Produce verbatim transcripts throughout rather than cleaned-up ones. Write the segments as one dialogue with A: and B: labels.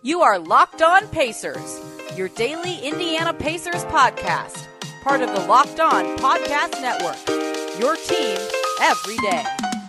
A: You are Locked On Pacers, your daily Indiana Pacers podcast, part of the Locked On Podcast Network, your team every day.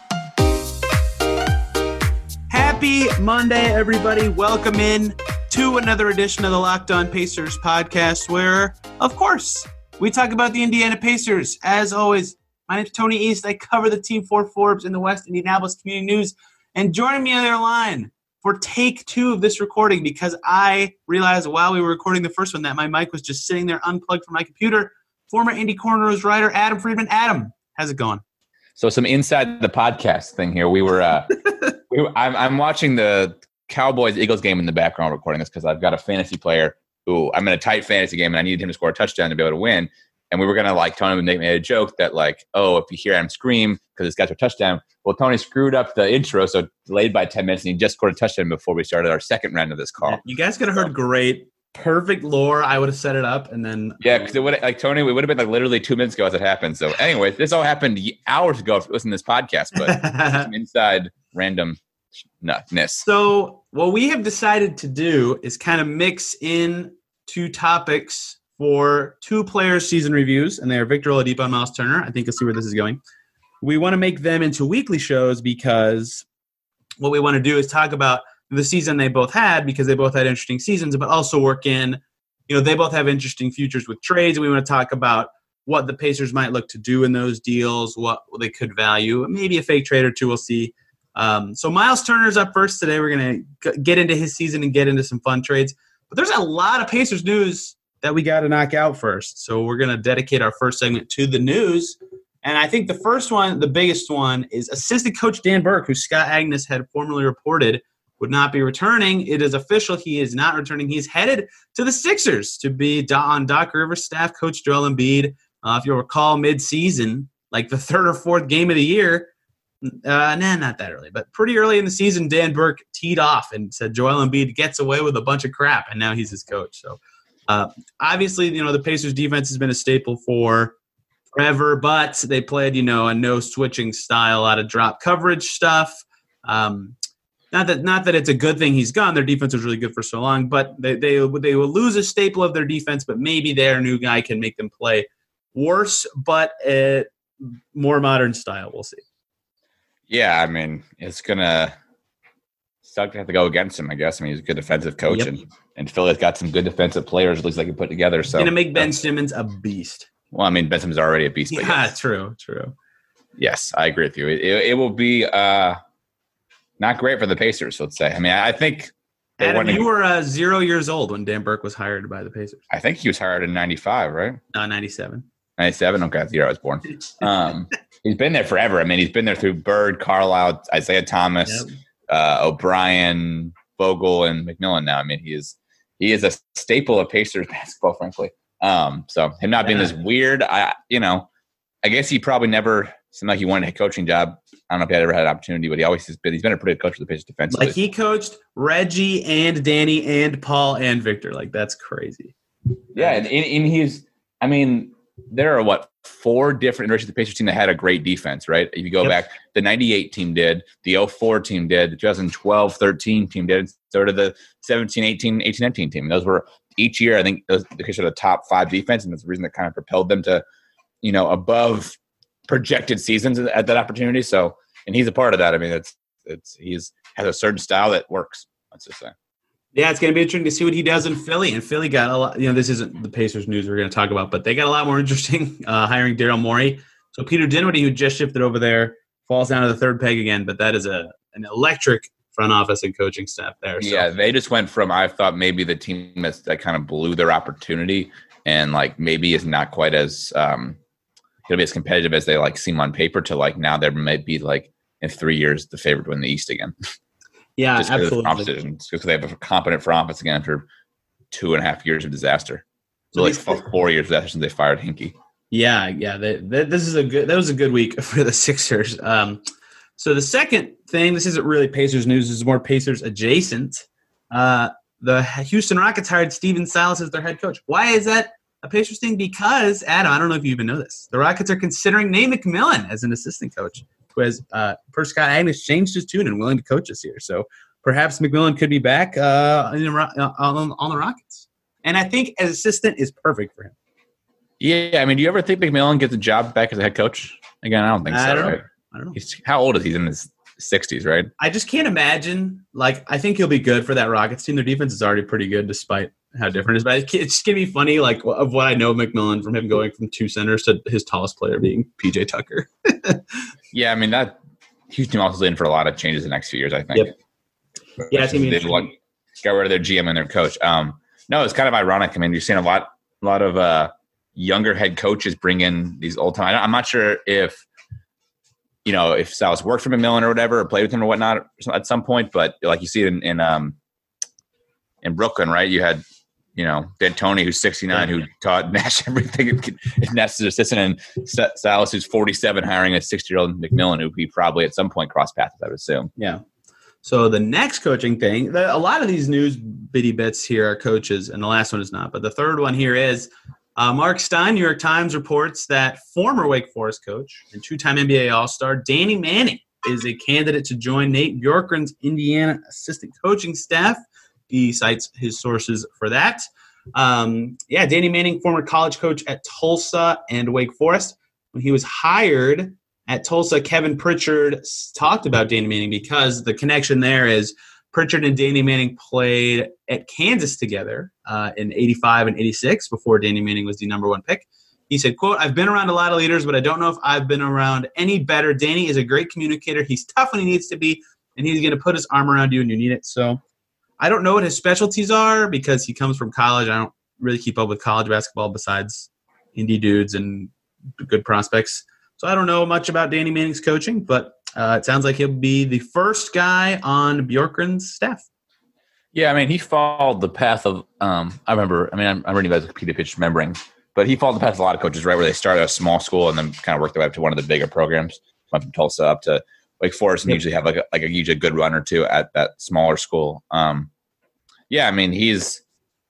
B: Happy Monday, everybody. Welcome in to another edition of the Locked On Pacers podcast where, of course, we talk about the Indiana Pacers. As always, my name is Tony East. I cover the team for Forbes in the West Indianapolis Community News. And joining me on their line for take two of this recording, because I realized while we were recording the first one that my mic was just sitting there unplugged from my computer, former Indy Cornrows writer Adam Friedman. Adam, how's it going?
C: So some inside the podcast thing here. We were, uh, we were I'm, I'm watching the Cowboys-Eagles game in the background recording this because I've got a fantasy player who I'm in a tight fantasy game and I needed him to score a touchdown to be able to win. And we were going to, like, Tony would make me a joke that, like, oh, if you hear Adam scream because it's got a touchdown. Well, Tony screwed up the intro, so delayed by ten minutes, and he just scored a touchdown before we started our second round of this call.
B: You guys could have heard great, perfect lore. I would have set it up, and then...
C: Yeah, because it would like, Tony, it would have been, like, literally two minutes ago as it happened. So, anyway, this all happened hours ago if you listen to this podcast, but some inside random nutness.
B: So, what we have decided to do is kind of mix in two topics for two players' season reviews, and they are Victor Oladipo and Miles Turner. I think you'll see where this is going. We want to make them into weekly shows because what we want to do is talk about the season they both had, because they both had interesting seasons, but also work in, you know, they both have interesting futures with trades. And we want to talk about what the Pacers might look to do in those deals, what they could value, maybe a fake trade or two, we'll see. Um, so Miles Turner's up first today. We're going to get into his season and get into some fun trades. But there's a lot of Pacers news that we got to knock out first. So we're going to dedicate our first segment to the news. And I think the first one, the biggest one, is assistant coach Dan Burke, who Scott Agness had formerly reported would not be returning. It is official. He is not returning. He's headed to the Sixers to be on Doc Rivers' staff. Coach Joel Embiid, uh, if you'll recall, mid-season, like the third or fourth game of the year, uh, nah, not that early, but pretty early in the season, Dan Burke teed off and said Joel Embiid gets away with a bunch of crap, and now he's his coach. So uh, obviously, you know, the Pacers' defense has been a staple for forever, but they played, you know, a no switching style, a lot of drop coverage stuff. Um, not that not that it's a good thing he's gone. Their defense was really good for so long, but they they they will lose a staple of their defense. But maybe their new guy can make them play worse, but a more modern style. We'll see.
C: Yeah, I mean, it's gonna suck to have to go against him, I guess. I mean, he's a good defensive coach, yep. and and Philly's got some good defensive players. At least they can put together. So
B: gonna make Ben Simmons a beast.
C: Well, I mean, Ben Simmons is already a beast. But
B: yeah,
C: yes.
B: true, true.
C: Yes, I agree with you. It, it, it will be uh, not great for the Pacers, let's say. I mean, I think they
B: Adam,
C: to,
B: you were uh, zero years old when Dan Burke was hired by the Pacers.
C: I think he was hired in ninety-five, right?
B: Uh, ninety-seven.
C: ninety-seven? Okay, that's the year I was born. Um, he's been there forever. I mean, he's been there through Bird, Carlisle, Isaiah Thomas, yep. uh, O'Brien, Vogel, and McMillan now. I mean, he is he is a staple of Pacers basketball, frankly. Um, so him not being yeah. this weird, I you know, I guess he probably never seemed like he wanted a coaching job. I don't know if he had ever had an opportunity, but he always has been. He's been a pretty good coach for the Pacers defensively.
B: Like he coached Reggie and Danny and Paul and Victor. Like that's crazy.
C: Yeah, and, and he's. I mean, there are what four different iterations of the Pacers team that had a great defense, right? If you go yep. back, the ninety-eight team did, the oh four team did, the twenty twelve thirteen team did, so did the seventeen eighteen eighteen nineteen team. Those were each year. I think those the Pacers are the top five defense, and that's the reason that kind of propelled them to, you know, above projected seasons at that opportunity. So, and he's a part of that. I mean, it's it's he's has a certain style that works. Let's just say.
B: Yeah, it's going to be interesting to see what he does in Philly. And Philly got a lot, you know, this isn't the Pacers news we're going to talk about, but they got a lot more interesting uh, hiring Daryl Morey. So Peter Dinwiddie, who just shifted over there, falls down to the third peg again, but that is a an electric front office and coaching staff there. So.
C: Yeah, they just went from, I thought maybe the team that's, that kind of blew their opportunity and like maybe is not quite as um, going to be as competitive as they like seem on paper to like now there might be like in three years the favorite to win the East again.
B: Yeah,
C: just
B: absolutely.
C: Just because they have a competent front office again after two and a half years of disaster. So like four years of disaster since they fired Hinkie.
B: Yeah, yeah. They, they, this is a good. That was a good week for the Sixers. Um, so the second thing, this isn't really Pacers news. This is more Pacers adjacent. Uh, the Houston Rockets hired Steven Silas as their head coach. Why is that a Pacers thing? Because Adam, I don't know if you even know this. The Rockets are considering Nate McMillan as an assistant coach, who has, uh, per Scott Agness, changed his tune and willing to coach this year. So perhaps McMillan could be back uh, in the, on, on the Rockets. And I think as assistant is perfect for him.
C: Yeah, I mean, do you ever think McMillan gets a job back as a head coach? Again, I don't think so.
B: I don't
C: right?
B: know. I don't know.
C: He's, how old is he? He's in his sixties, right?
B: I just can't imagine. Like, I think he'll be good for that Rockets team. Their defense is already pretty good, despite how different it is. But it's just gonna be funny, like of what I know of McMillan, from him going from two centers to his tallest player being P J Tucker.
C: Yeah, I mean that Houston also is in for a lot of changes the next few years. I think.
B: Yep. Yeah, it's gonna be
C: they want, got rid of their G M and their coach. Um, no, it's kind of ironic. I mean, you're seeing a lot, a lot of uh, younger head coaches bring in these old time. I'm not sure if. You know, if Salas worked for McMillan or whatever, or played with him or whatnot at some point, but like you see it in in, um, in Brooklyn, right? You had, you know, D'Antoni, who's sixty-nine, who taught Nash everything. Nash's assistant, and Salas, who's forty-seven, hiring a sixty-year-old McMillan, who he probably at some point crossed paths, I would assume.
B: Yeah. So the next coaching thing, the, a lot of these news bitty bits here are coaches, and the last one is not. But the third one here is Uh, Mark Stein, New York Times, reports that former Wake Forest coach and two-time N B A All-Star Danny Manning is a candidate to join Nate Bjorkgren's Indiana assistant coaching staff. He cites his sources for that. Um, yeah, Danny Manning, former college coach at Tulsa and Wake Forest. When he was hired at Tulsa, Kevin Pritchard talked about Danny Manning because the connection there is Pritchard and Danny Manning played at Kansas together uh, in eighty-five and eighty-six before Danny Manning was the number one pick. He said, quote, "I've been around a lot of leaders, but I don't know if I've been around any better. Danny is a great communicator. He's tough when he needs to be, and he's going to put his arm around you when you need it." So I don't know what his specialties are because he comes from college. I don't really keep up with college basketball besides indie dudes and good prospects. So I don't know much about Danny Manning's coaching, but uh, it sounds like he'll be the first guy on Bjorkgren's staff.
C: Yeah, I mean, he followed the path of um, – I remember – I mean, I'm, I'm reading about the Wikipedia page remembering, but he followed the path of a lot of coaches, right, where they started at a small school and then kind of worked their way up to one of the bigger programs, went from Tulsa up to Wake Forest, and yep. usually have like a, like a usually a good run or two at that smaller school. Um, yeah, I mean, he's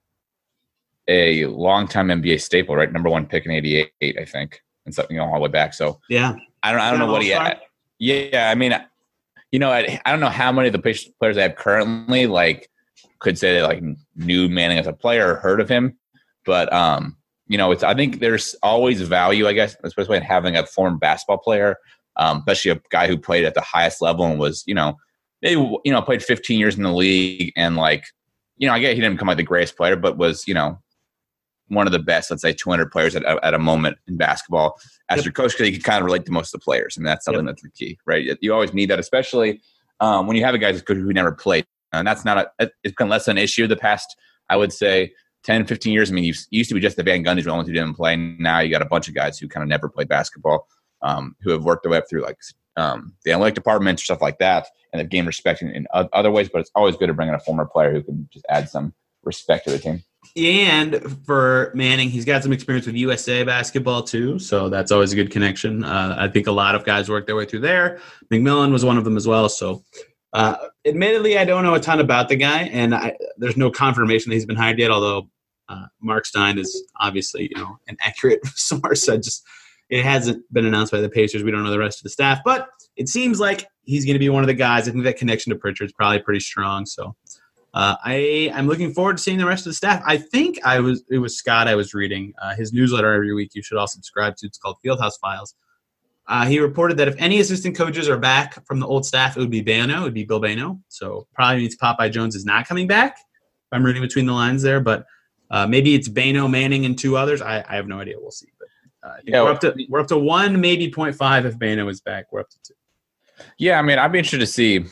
C: a longtime N B A staple, right? Number one pick in eighty-eight, I think, and something all the way back. So
B: yeah,
C: I don't I don't know what he had. Yeah, I mean, you know, I, I don't know how many of the players I have currently like could say they like knew Manning as a player or heard of him, but um, you know, it's I think there's always value, I guess, especially in having a former basketball player, um, especially a guy who played at the highest level and was, you know, maybe you know played fifteen years in the league and like, you know, I get he didn't become like the greatest player, but was, you know, one of the best, let's say two hundred players at, at a moment in basketball as yep. your coach, because you can kind of relate to most of the players. And that's something yep. that's the key, right? You always need that, especially um, when you have a guy who never played. And that's not a, it's been less of an issue the past, I would say, ten, fifteen years. I mean, you used to be just the Van Gundy's ones who didn't play. Now you got a bunch of guys who kind of never played basketball, um, who have worked their way up through like um, the analytic department or stuff like that, and have gained respect in, in other ways. But it's always good to bring in a former player who can just add some respect to the team.
B: And for Manning, he's got some experience with U S A basketball too, so that's always a good connection. Uh, I think a lot of guys work their way through there. McMillan was one of them as well. So, uh, admittedly, I don't know a ton about the guy, and I, there's no confirmation that he's been hired yet. Although uh, Mark Stein is obviously, you know, an accurate source. I just it hasn't been announced by the Pacers. We don't know the rest of the staff, but it seems like he's going to be one of the guys. I think that connection to Pritchard is probably pretty strong. So. Uh, I, I'm looking forward to seeing the rest of the staff. I think I was it was Scott I was reading. Uh, his newsletter every week you should all subscribe to. It's called Fieldhouse Files. Uh, he reported that if any assistant coaches are back from the old staff, it would be Bano. It would be Bill Bano. So probably means Popeye Jones is not coming back. If I'm reading between the lines there. But uh, maybe it's Bano, Manning, and two others. I, I have no idea. We'll see. But uh, I think yeah, we're, up to, we're up to one, maybe point five if Bano is back. We're up to two.
C: Yeah, I mean, I'd be interested to see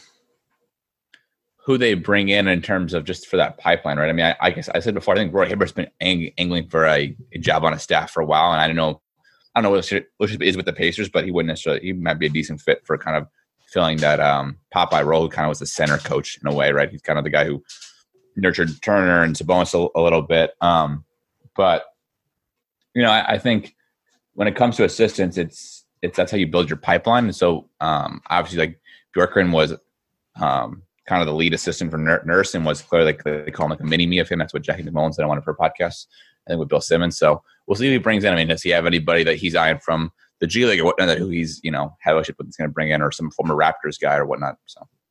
C: who they bring in in terms of just for that pipeline, right? I mean, I, I guess I said before, I think Roy Hibbert's been ang- angling for a, a job on a staff for a while, and I don't know, I don't know what it is with the Pacers, but he wouldn't necessarily. He might be a decent fit for kind of filling that um, Popeye role, who kind of was the center coach in a way, right? He's kind of the guy who nurtured Turner and Sabonis a, a little bit, um, but you know, I, I think when it comes to assistants, it's it's that's how you build your pipeline. And so um, obviously, like Bjorkgren was. Um, kind of the lead assistant for Nurse and was clearly like they call him like a mini me of him. That's what Jackie McMullen said on one of her podcasts, I think with Bill Simmons. So we'll see who he brings in. I mean, does he have anybody that he's eyeing from the G League or whatnot, who he's, you know, have a ship with he's going to bring in, or some former Raptors guy or whatnot. So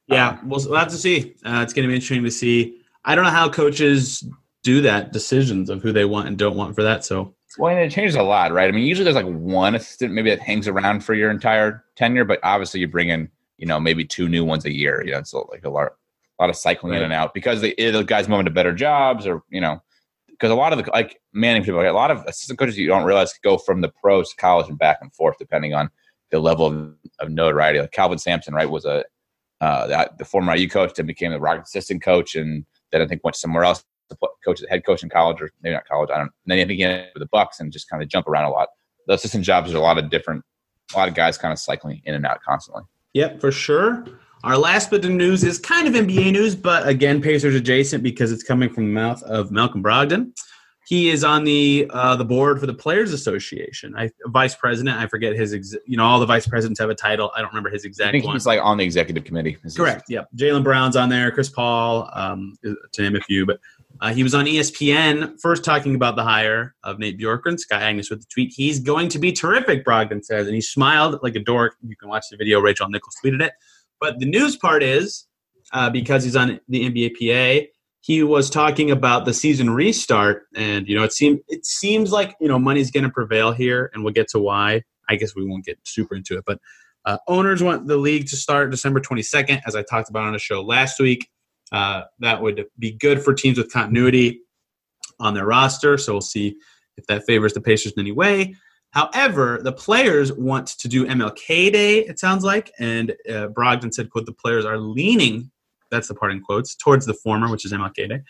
B: Yeah,
C: Um,
B: we'll, we'll have to see. Uh, it's going to be interesting to see. I don't know how coaches do that, decisions of who they want and don't want for that. So,
C: well, and it changes a lot, right? I mean, usually there's like one assistant maybe that hangs around for your entire tenure, but obviously you bring in, you know, maybe two new ones a year. You know, it's like a lot, a lot of cycling
B: right.
C: in and out because they, the guys move into better jobs, or you know, because a lot of the like Manning people, like a lot of assistant coaches you don't realize go from the pros to college and back and forth depending on the level of, of notoriety. Like Calvin Sampson, right, was a uh, the, the former I U coach, then became the Rockets assistant coach, and then I think went somewhere else to coach as head coach in college, or maybe not college. I don't. And then I think he ended with the Bucks and just kind of jump around a lot. The assistant jobs, there's a lot of different, a lot of guys kind of cycling in and out constantly.
B: Yep, for sure. Our last bit of news is kind of N B A news, but again, Pacers adjacent because it's coming from the mouth of Malcolm Brogdon. He is on the uh, the board for the Players Association. I, vice president, I forget his. Ex- you know, all the vice presidents have a title. I don't remember his exact.
C: I think
B: one.
C: he's like on the executive committee.
B: Correct. Yep. Jaylen Brown's on there. Chris Paul, um, to name a few. But uh, he was on E S P N first talking about the hire of Nate Bjorkgren. Scott Agnes with the tweet. He's going to be terrific, Brogdon says, and he smiled like a dork. You can watch the video. Rachel Nichols tweeted it. But the news part is uh, because he's on the N B A P A. He was talking about the season restart, and you know it seems it seems like you know money's going to prevail here, and we'll get to why. I guess we won't get super into it, but uh, owners want the league to start December twenty-second, as I talked about on the show last week. Uh, that would be good for teams with continuity on their roster, so we'll see if that favors the Pacers in any way. However, the players want to do M L K Day, it sounds like, and uh, Brogdon said, quote, the players are leaning, that's the part in quotes, towards the former, which is M L K Day.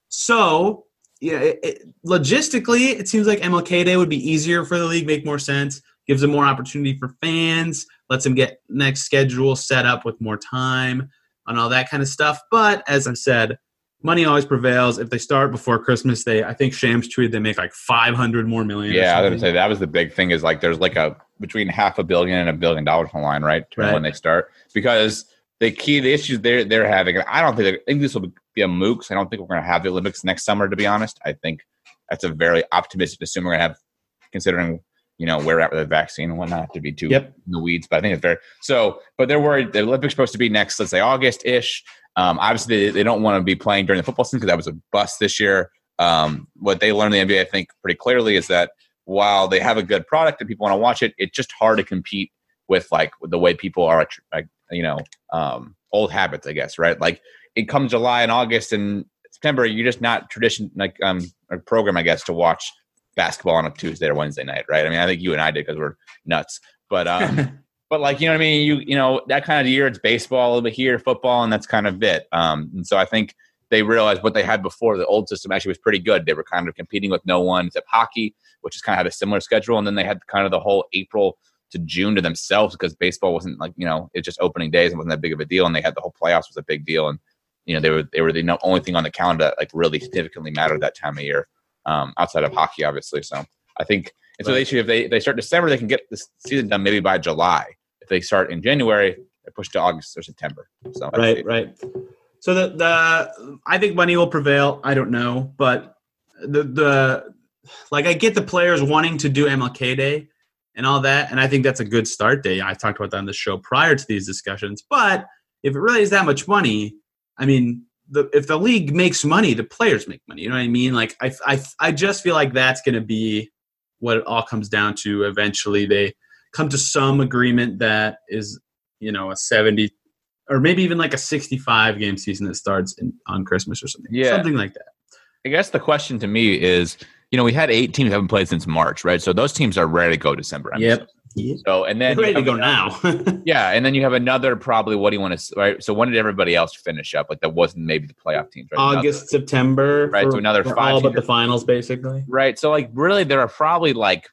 B: So, yeah, it, it, logistically, it seems like M L K Day would be easier for the league, make more sense, gives them more opportunity for fans, lets them get next schedule set up with more time and all that kind of stuff. But, as I said, money always prevails. If they start before Christmas, they I think Shams tweeted they make like five hundred more million.
C: Yeah, I was going to say that was the big thing is like there's like a between half a billion and a billion dollars on the line, right?
B: Right.
C: When they start. Because the key, the issues they're, they're having, and I don't think, I think this will be a mooks. I don't think we're going to have the Olympics next summer, to be honest. I think that's a very optimistic assumption we're going to have, considering, you know, where we're at with the vaccine and whatnot, to be too
B: yep.
C: in the weeds. But I think it's very, so, but they're worried the Olympics are supposed to be next, let's say August-ish. Um, obviously, they, they don't want to be playing during the football season because that was a bust this year. Um, what they learned in the N B A, I think, pretty clearly is that while they have a good product and people want to watch it, it's just hard to compete with like with the way people are, like, you know, um, old habits, I guess, right? Like it comes July and August and September, you're just not tradition like um a program, I guess, to watch basketball on a Tuesday or Wednesday night, right? I mean, I think you and I did because we're nuts, but um. But like, you know what I mean? You you know, that kind of year, it's baseball a little bit here, football, and that's kind of it. Um, and so I think they realized what they had before, the old system actually was pretty good. They were kind of competing with no one except hockey, which is kind of had a similar schedule. And then they had kind of the whole April to June to themselves because baseball wasn't like, you know, it's just opening days and wasn't that big of a deal. And they had the whole playoffs was a big deal. And, you know, they were they were the only thing on the calendar that like really significantly mattered that time of year, um, outside of hockey, obviously. So I think, and so they should, if they, if they start December, they can get this season done maybe by July. If they start in January, they push to August or September. So
B: right, right. So the the I think money will prevail. I don't know, but the the like I get the players wanting to do M L K Day and all that, and I think that's a good start day. I talked about that on the show prior to these discussions. But if it really is that much money, I mean, the if the league makes money, the players make money. You know what I mean? Like I I I just feel like that's going to be what it all comes down to. Eventually, they come to some agreement that is, you know, a seventy or maybe even like a sixty-five game season that starts in, on Christmas or something.
C: Yeah.
B: Something like that.
C: I guess the question to me is, you know, we had eight teams that haven't played since March, right? So those teams are ready to go December. I'm
B: Yep.
C: Yep. So, and then
B: They're ready to go
C: another,
B: now.
C: yeah. And then you have another, probably, what do you want to, right? So when did everybody else finish up? Like that wasn't maybe the playoff teams, right?
B: August,
C: another,
B: September.
C: right?
B: For,
C: So another
B: for
C: five
B: all but
C: teams.
B: the finals, basically.
C: Right. So like really there are probably like,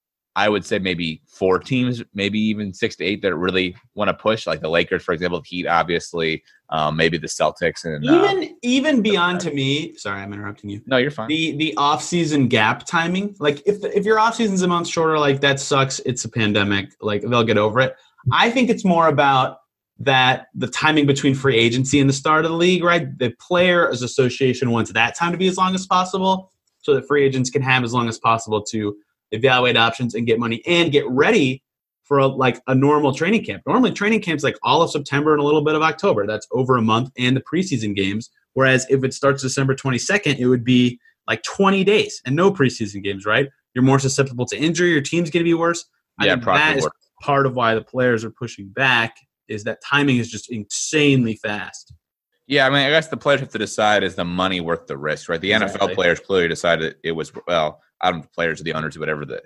C: I would say maybe four teams, maybe even six to eight that really want to push, like the Lakers, for example, the Heat, obviously, um, maybe the Celtics, and
B: even
C: uh,
B: even beyond to me. Sorry, I'm interrupting you.
C: No, you're fine.
B: The the off season gap timing, like if the, if your off season's a month shorter, like that sucks. It's a pandemic. Like they'll get over it. I think it's more about that the timing between free agency and the start of the league, right? The Players Association wants that time to be as long as possible, so that free agents can have as long as possible to evaluate options and get money and get ready for a, like a normal training camp. Normally training camp's like all of September and a little bit of October. That's over a month and the preseason games. Whereas if it starts December twenty-second, it would be like twenty days and no preseason games, right? You're more susceptible to injury. Your team's going to be worse. I
C: Yeah,
B: think that is
C: worse.
B: part of why the players are pushing back is that timing is just insanely fast.
C: Yeah, I mean, I guess the players have to decide, is the money worth the risk, right? The
B: Exactly.
C: N F L players clearly decided it was, well, I don't know, the players or the owners or whatever, the,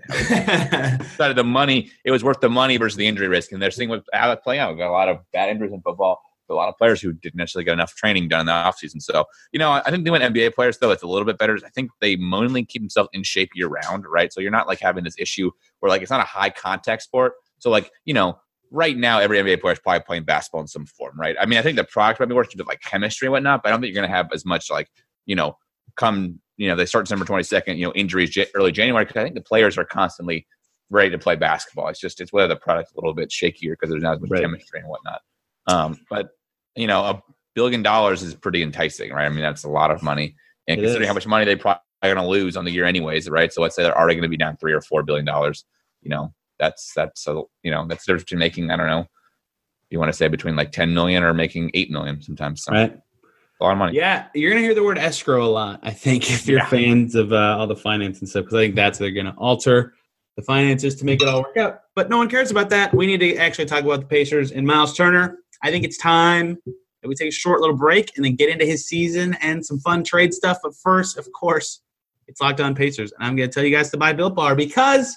C: decided the money, it was worth the money versus the injury risk. And they're seeing what, how it's playing out. We've got a lot of bad injuries in football, a lot of players who didn't necessarily get enough training done in the offseason. So, you know, I think they went N B A players, though, it's a little bit better. I think they mainly keep themselves in shape year round, right? So you're not like having this issue where like it's not a high contact sport. So like, you know, right now, every N B A player is probably playing basketball in some form, right? I mean, I think the product might be worse with like chemistry and whatnot, but I don't think you're going to have as much like, you know, come, you know, they start December twenty-second, you know, injuries j- early January, because I think the players are constantly ready to play basketball. It's just, it's whether the product's a little bit shakier because there's not as much
B: Right.
C: chemistry and whatnot. Um, but, you know, a billion dollars is pretty enticing, right? I mean, that's a lot of money. And
B: It
C: considering
B: is.
C: how much money they probably are going to lose on the year anyways, right? So let's say they're already going to be down three or four billion dollars, you know, that's, that's, a, you know, that's the difference between making, I don't know, you want to say between like ten million or making eight million sometimes. So
B: Right.
C: a lot of money.
B: Yeah, you're going to hear the word escrow a lot, I think, if you're
C: Yeah.
B: fans of uh, all the finance and stuff, because I think that's they're going to alter the finances to make it all work out. But no one cares about that. We need to actually talk about the Pacers and Miles Turner. I think it's time that we take a short little break and then get into his season and some fun trade stuff. But first, of course, it's Locked On Pacers. And I'm going to tell you guys to buy Built Bar because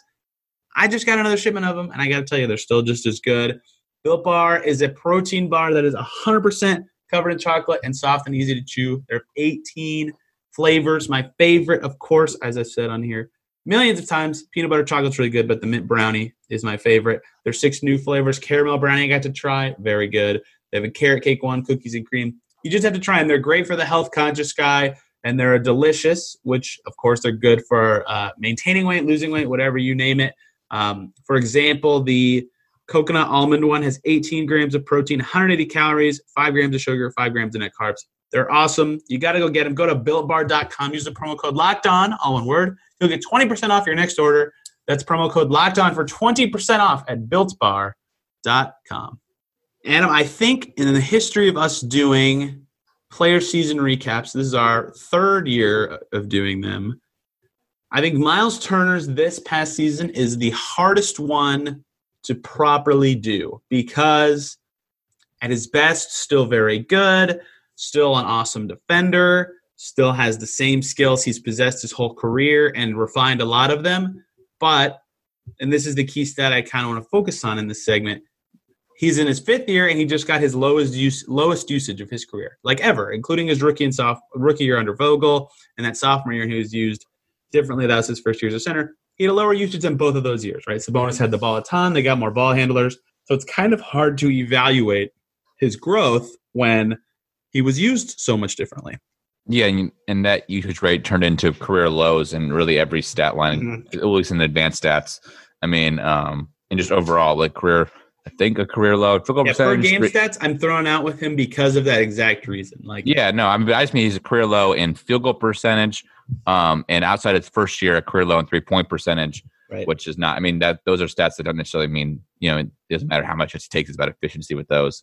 B: I just got another shipment of them, and I got to tell you, they're still just as good. Built Bar is a protein bar that is one hundred percent covered in chocolate and soft and easy to chew. There are eighteen flavors. My favorite, of course, as I've said on here millions of times, peanut butter chocolate's really good, but the mint brownie is my favorite. There's six new flavors. Caramel brownie I got to try. Very good. They have a carrot cake one, cookies and cream. You just have to try them. They're great for the health-conscious guy, and they're delicious, which, of course, they're good for uh, maintaining weight, losing weight, whatever you name it. Um, for example, the coconut almond one has eighteen grams of protein, one hundred eighty calories, five grams of sugar, five grams of net carbs. They're awesome. You got to go get them. Go to built bar dot com. Use the promo code LOCKEDON, all one word. You'll get twenty percent off your next order. That's promo code LOCKEDON for twenty percent off at built bar dot com. Adam, I think in the history of us doing player season recaps, this is our third year of doing them. I think Miles Turner's this past season is the hardest one to properly do because at his best, still very good, still an awesome defender, still has the same skills he's possessed his whole career and refined a lot of them. But, and this is the key stat I kind of want to focus on in this segment, he's in his fifth year and he just got his lowest use, lowest usage of his career, like ever, including his rookie and soft rookie year under Vogel and that sophomore year he was used differently. That was his first year as a center. He had a lower usage than both of those years, right? Sabonis had the ball a ton. They got more ball handlers. So it's kind of hard to evaluate his growth when he was used so much differently.
C: Yeah, and, and that usage rate turned into career lows in really every stat line,
B: Mm-hmm.
C: at least in the advanced stats. I mean, um, and just overall, like career, I think a career low. Field goal
B: Yeah, per
C: percentage.
B: game stats, I'm throwing out with him because of that exact reason. Like,
C: Yeah, no, I mean, I just mean he's a career low in field goal percentage, um, and outside his first year, a career low in three point percentage,
B: right.
C: which is not. I mean, that those are stats that don't necessarily mean, you know, it doesn't matter how much it takes. It's about efficiency with those.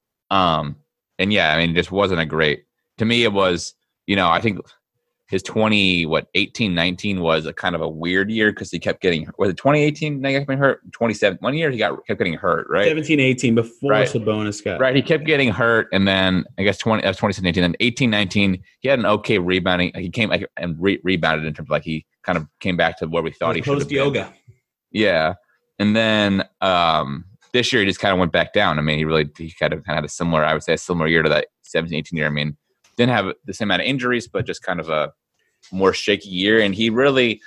C: Um, and yeah, I mean, it just wasn't a great. To me, it was, you know, I think his twenty, what, eighteen, nineteen was a kind of a weird year because he kept getting, was it twenty eighteen? He kept getting hurt. twenty-seven, one year he got kept getting hurt, right?
B: seventeen eighteen before
C: Right.
B: Sabonis got.
C: Right, he kept getting hurt, and then I guess twenty, that was twenty seventeen, and eighteen, nineteen, he had an okay rebounding. He came like, and re- rebounded in terms of like he kind of came back to where we thought he should have
B: Post
C: been.
B: yoga.
C: Yeah, and then um, this year he just kind of went back down. I mean, he really he kind of kind of had a similar, I would say, a similar year to that seventeen, eighteen year. I mean, didn't have the same amount of injuries, but just kind of a more shaky year. And he really,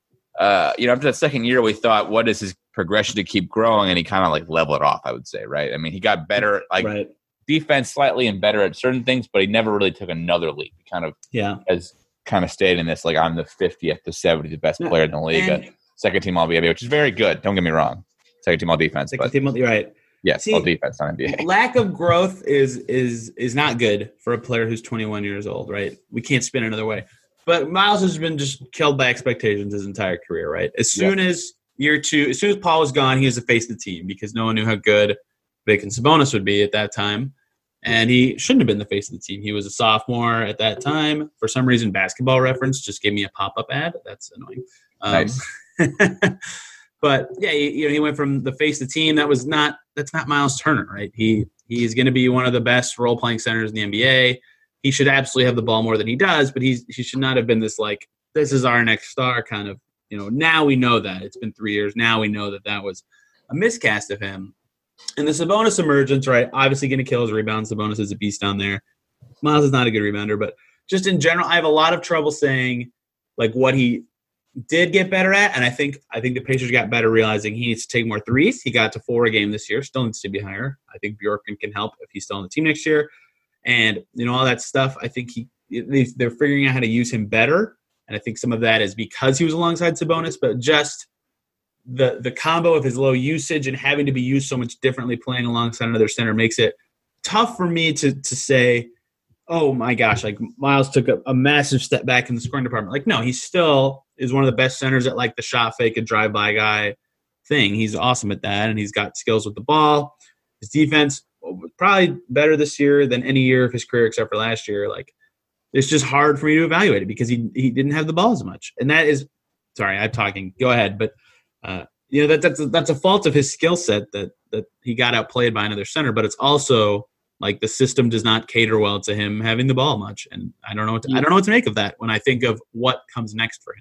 C: uh, you know, after that second year, we thought, what is his progression to keep growing? And he kind of like leveled off, I would say, right? I mean, he got better, like
B: Right.
C: defense slightly and better at certain things, but he never really took another leap. He kind of
B: Yeah.
C: has kind of stayed in this, like I'm the fiftieth to seventieth best
B: Yeah.
C: player in the league.
B: And-
C: at second team all N B A, which is very good. Don't get me wrong. Second team all defense,
B: Second
C: but
B: team, you're right.
C: yes,
B: See,
C: all defense, not N B A.
B: Lack of growth is is is not good for a player who's twenty-one years old, right? We can't spin another way. But Miles has been just killed by expectations his entire career, right? As soon as year two, as soon as Paul was gone, he was the face of the team because no one knew how good Vic and Sabonis would be at that time. And he shouldn't have been the face of the team. He was a sophomore at that time. For some reason, Basketball Reference just gave me a pop-up ad. That's annoying. Um,
C: Nice.
B: But yeah, he, you know, he went from the face of the team. That was not that's not Miles Turner, right? He he's going to be one of the best role-playing centers in the N B A. He should absolutely have the ball more than he does, but he's he should not have been this like this is our next star kind of. You know, now we know that it's been three years. Now we know that that was a miscast of him. And the Sabonis emergence, right? Obviously going to kill his rebounds. Sabonis is a beast down there. Miles is not a good rebounder, but just in general, I have a lot of trouble saying like what he did get better at, and I think I think the Pacers got better realizing he needs to take more threes. He got to four a game this year. Still needs to be higher. I think Bjorken can help if he's still on the team next year. And, you know, all that stuff, I think he they're figuring out how to use him better. And I think some of that is because he was alongside Sabonis, but just the the combo of his low usage and having to be used so much differently playing alongside another center makes it tough for me to to say, oh my gosh, like Miles took a, a massive step back in the scoring department. Like, no, he still is one of the best centers at like the shot fake and drive-by guy thing. He's awesome at that, and he's got skills with the ball. His defense probably better this year than any year of his career except for last year. Like, it's just hard for me to evaluate it because he he didn't have the ball as much. And that is – sorry, I'm talking. Go ahead. But, uh, you know, that, that's, a, that's a fault of his skill set that that he got outplayed by another center, but it's also – like the system does not cater well to him having the ball much, and I don't know what to, I don't know what to make of that when I think of what comes next for him.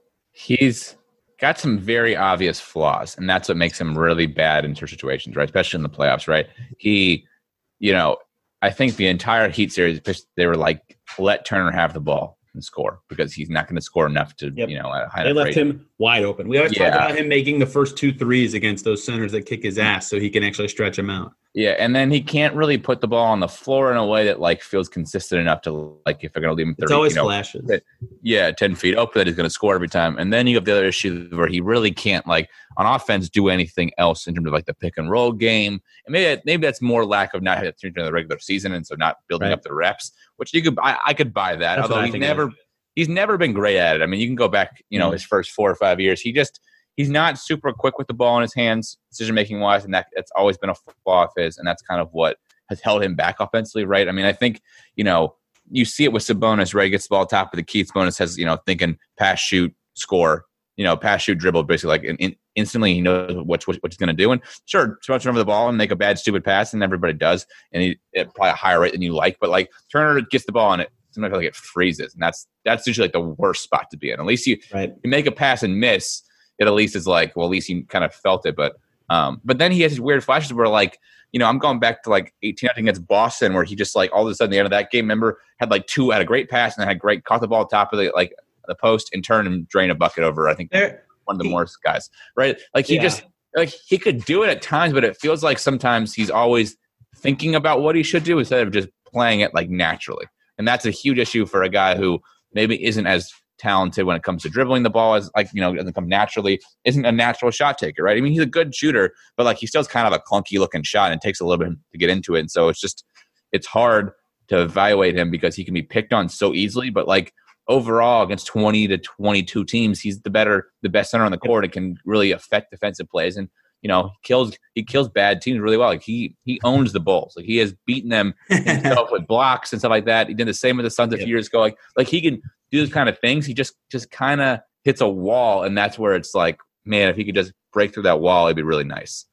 C: He's got some very obvious flaws, and that's what makes him really bad in certain situations, right? Especially in the playoffs, right? He, you know, I think the entire Heat series, they were like, let Turner have the ball and score because he's not going to score enough to, yep. you know, at a high
B: they left
C: rate.
B: him wide open. We always
C: yeah.
B: talk about him making the first two threes against those centers that kick his ass so he can actually stretch him out.
C: Yeah, and then he can't really put the ball on the floor in a way that like feels consistent enough to like if they're going to leave him thirty,
B: it's always
C: you know,
B: flashes.
C: That, yeah, ten feet open that he's going to score every time. And then you have the other issue where he really can't like on offense do anything else in terms of like the pick and roll game. And maybe maybe that's more lack of not having to in the regular season and so not building
B: right.
C: up the reps, which you could I, I could buy that.
B: That's
C: Although he's never he's never been great at it. I mean, you can go back, you know, mm-hmm. his first four or five years. He just He's not super quick with the ball in his hands, decision-making wise, and that, that's always been a flaw of his, and that's kind of what has held him back offensively, right? I mean, I think, you know, you see it with Sabonis, right? He gets the ball top of the key. Sabonis has, you know, thinking pass, shoot, score, you know, pass, shoot, dribble, basically like in, in, instantly he knows what, what, what he's going to do. And sure, Sabonis over the ball and make a bad, stupid pass, and everybody does, and he at probably a higher rate than you like, but like Turner gets the ball and it sometimes I feel like it freezes, and that's that's usually like the worst spot to be in. At least you,
B: right.
C: you make a pass and miss, it at least is like, well, at least he kind of felt it. But um, but then he has these weird flashes where like, you know, I'm going back to like eighteen, I think against Boston, where he just like all of a sudden at the end of that game, remember, had like two, had a great pass and then had great, caught the ball top of the like the post and turn and drain a bucket over, I think, there, one of the he, Morris guys, right? Like he yeah. just, like he could do it at times, but it feels like sometimes he's always thinking about what he should do instead of just playing it like naturally. And that's a huge issue for a guy who maybe isn't as talented when it comes to dribbling the ball as like, you know, doesn't come naturally, isn't a natural shot taker, right? I mean, he's a good shooter, but like he still has kind of a clunky looking shot and it takes a little bit to get into it. And so it's just, it's hard to evaluate him because he can be picked on so easily, but like overall against twenty to twenty-two teams, he's the better, the best center on the court and can really affect defensive plays. And, you know, he kills, he kills bad teams really well. Like he, he owns the Bulls. Like he has beaten them himself with blocks and stuff like that. He did the same with the Suns a few years ago. Like, like he can do those kind of things. He just, just kind of hits a wall. And that's where it's like, man, if he could just break through that wall, it'd be really nice.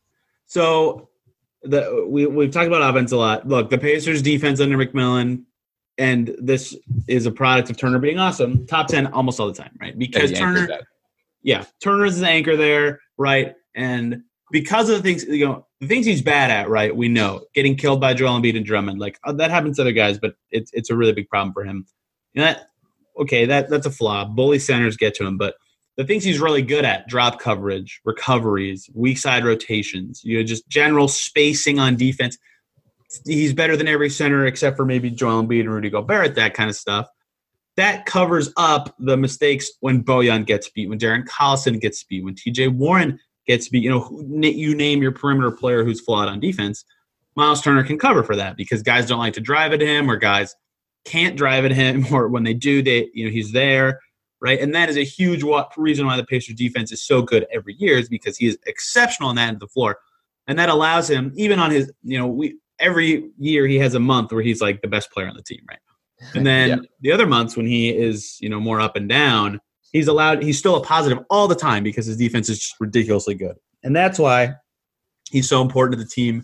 B: So the, we, we've talked about offense a lot. Look, the Pacers defense under McMillan, and this is a product of Turner being awesome. Top ten almost all the time, right? Because Turner, yeah, Turner's the anchor there, right? And because of the things, you know, the things he's bad at, right? We know getting killed by Joel Embiid and Drummond, like uh, that happens to other guys, but it's it's a really big problem for him. You know, that, okay, that that's a flaw. Bully centers get to him, but the things he's really good at: drop coverage, recoveries, weak side rotations, you know, just general spacing on defense. He's better than every center except for maybe Joel Embiid and Rudy Gobert, that kind of stuff. That covers up the mistakes when Bojan gets beat, when Darren Collison gets beat, when T J Warren gets beat. You know, you name your perimeter player who's flawed on defense. Miles Turner can cover for that because guys don't like to drive at him, or guys can't drive at him, or when they do, they you know he's there. right? And that is a huge reason why the Pacers defense is so good every year is because he is exceptional on that end of the floor. And that allows him, even on his, you know, we every year he has a month where he's like the best player on the team, right? And then yeah. the other months when he is, you know, more up and down, he's allowed, he's still a positive all the time because his defense is just ridiculously good. And that's why he's so important to the team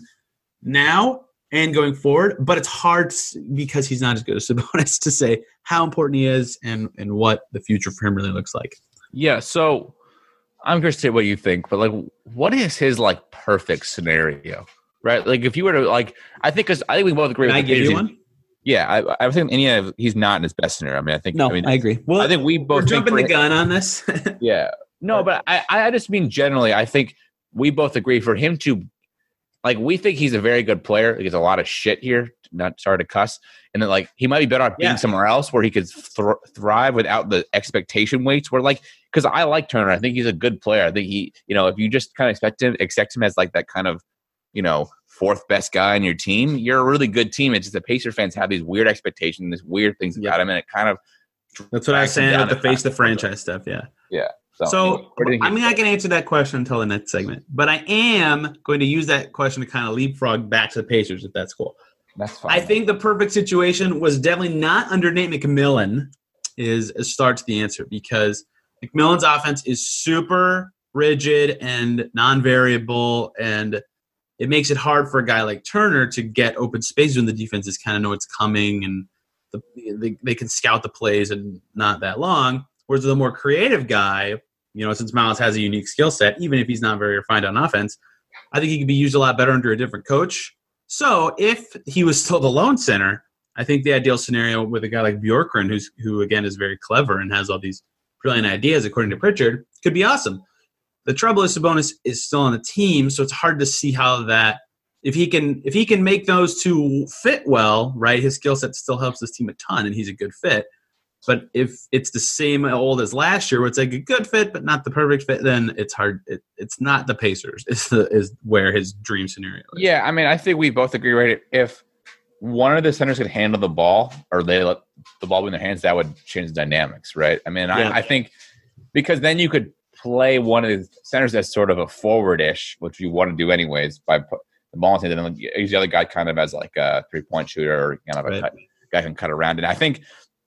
B: now and going forward. But it's hard to, because he's not as good as Sabonis to say how important he is and, and what the future for him really looks like.
C: Yeah, so I'm curious to say what you think, but like, what is his like perfect scenario, right? Like, if you were to like, I think because I think we both agree.
B: Can
C: with
B: I give you one?
C: Yeah, I, I think any of he's not in his best scenario. I mean, I think
B: no,
C: I, mean,
B: I agree. Well,
C: I think we both
B: we're jumping the
C: him,
B: gun on this.
C: yeah, no, but I, I just mean generally, I think we both agree for him to, like, we think he's a very good player. He gets a lot of shit here. Not sorry to cuss, and then like he might be better off being
B: yeah.
C: somewhere else where he could thr- thrive without the expectation weights. Where like, because I like Turner, I think he's a good player. I think he, you know, if you just kind of expect him, expect him as like that kind of, you know, fourth best guy on your team, you're a really good team. It's just the Pacer fans have these weird expectations, these weird things about yeah. him, and it kind of
B: that's what I was saying with the face the franchise stuff. Yeah,
C: yeah.
B: So, so I'm not going to answer that question until the next segment, but I am going to use that question to kind of leapfrog back to the Pacers, if that's cool.
C: That's fine.
B: I think the perfect situation was definitely not under Nate McMillan is a start to the answer because McMillan's offense is super rigid and non-variable, and it makes it hard for a guy like Turner to get open spaces when the defenses kind of know it's coming and the, they, they can scout the plays and not that long. Whereas the more creative guy, you know, since Miles has a unique skill set, even if he's not very refined on offense, I think he could be used a lot better under a different coach. So if he was still the lone center, I think the ideal scenario with a guy like Bjorkgren, who's who again is very clever and has all these brilliant ideas, according to Pritchard, could be awesome. The trouble is Sabonis is still on the team, so it's hard to see how that if he can if he can make those two fit well, right? His skill set still helps this team a ton, and he's a good fit. But if it's the same old as last year, where it's like a good fit but not the perfect fit, then it's hard. It, it's not the Pacers. It's the is where his dream scenario is.
C: Yeah, I mean, I think we both agree, right? If one of the centers could handle the ball, or they let the ball be in their hands, that would change the dynamics, right? I mean, yeah. I, I think because then you could play one of the centers as sort of a forward-ish, which you want to do anyways, by put the ball in, and then use the other guy kind of as like a three-point shooter, or kind of a right. cut, guy who can cut around. And I think.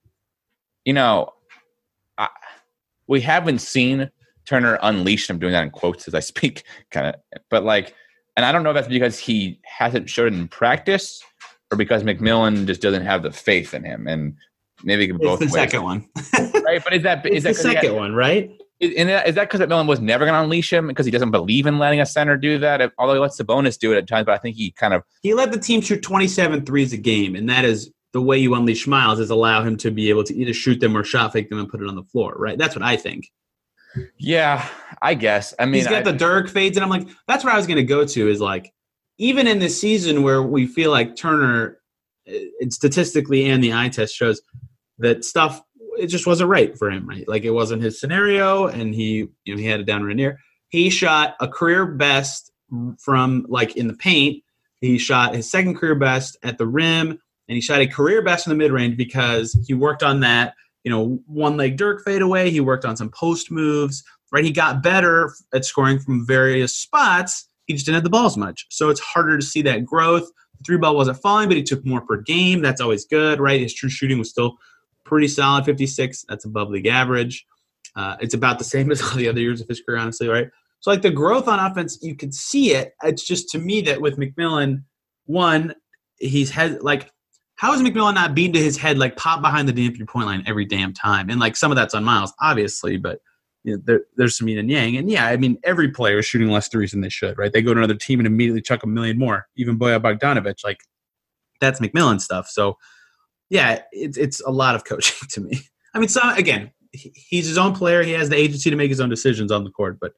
C: You know, I, we haven't seen Turner unleashed. I'm doing that in quotes as I speak, kind of. But like, and I don't know if that's because he hasn't showed it in practice, or because McMillan just doesn't have the faith in him. And maybe it can both
B: it's the
C: ways.
B: second one,
C: right? But is that is
B: it's
C: that
B: the second
C: had,
B: one, right?
C: Is, and is that because McMillan was never going to unleash him because he doesn't believe in letting a center do that? Although he lets Sabonis do it at times, but I think he kind of
B: he let the team shoot twenty-seven threes a game, and that is. The way you unleash Miles is allow him to be able to either shoot them or shot fake them and put it on the floor, right? That's what I think.
C: Yeah, I guess. I mean,
B: he's got
C: I,
B: the Dirk fades, and I'm like, that's where I was going to go to is like, even in this season where we feel like Turner, it, statistically and the eye test shows that stuff, it just wasn't right for him, right? Like it wasn't his scenario, and he, you know, he had it down right near. He shot a career best from like in the paint. He shot his second career best at the rim. And he shot a career best in the mid-range because he worked on that, you know, one-leg Dirk fadeaway. He worked on some post moves, right? He got better at scoring from various spots. He just didn't have the ball as much. So it's harder to see that growth. The three ball wasn't falling, but he took more per game. That's always good, right? His true shooting was still pretty solid, fifty-six. That's above league average. Uh, it's about the same as all the other years of his career, honestly, right? So, like, the growth on offense, you could see it. It's just, to me, that with McMillan, one, he's had, like, how is McMillan not beaten to his head, like pop behind the damn three-point line every damn time? And like some of that's on Miles, obviously, but you know, there, there's some yin and yang. And yeah, I mean, every player is shooting less threes than they should, right? They go to another team and immediately chuck a million more. Even Bojan Bogdanovic, like that's McMillan stuff. So yeah, it's it's a lot of coaching to me. I mean, so again, he's his own player. He has the agency to make his own decisions on the court, but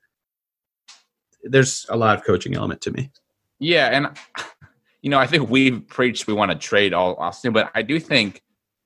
B: there's a lot of coaching element to me.
C: Yeah, and. You know, I think we've preached we want to trade all Austin, but I do think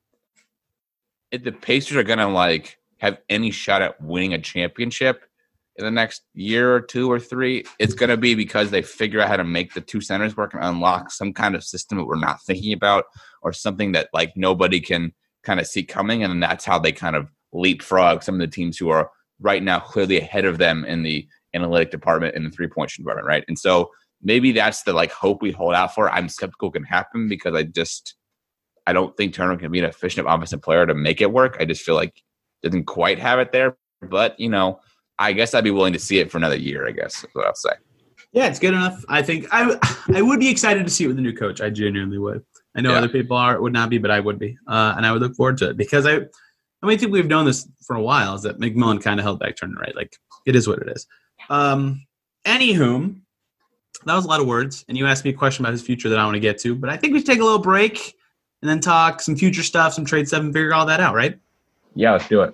C: if the Pacers are going to, like, have any shot at winning a championship in the next year or two or three, it's going to be because they figure out how to make the two centers work and unlock some kind of system that we're not thinking about or something that, like, nobody can kind of see coming, and that's how they kind of leapfrog some of the teams who are right now clearly ahead of them in the analytic department and the three-point shooting department, right? And so maybe that's the like hope we hold out for. I'm skeptical it can happen because I just I don't think Turner can be an efficient offensive player to make it work. I just feel like doesn't quite have it there. But, you know, I guess I'd be willing to see it for another year, I guess is what I'll say.
B: Yeah, it's good enough. I think I I would be excited to see it with the new coach. I genuinely would. I know
C: Yeah.
B: other people are would not be, but I would be. Uh, and I would look forward to it because I I mean, I think we've known this for a while is that McMillan kind of held back Turner, right? Like, it is what it is. Um, anywho, that was a lot of words, and you asked me a question about his future that I want to get to, but I think we should take a little break and then talk some future stuff, some trade stuff, and figure all that out, right?
C: Yeah, let's do it.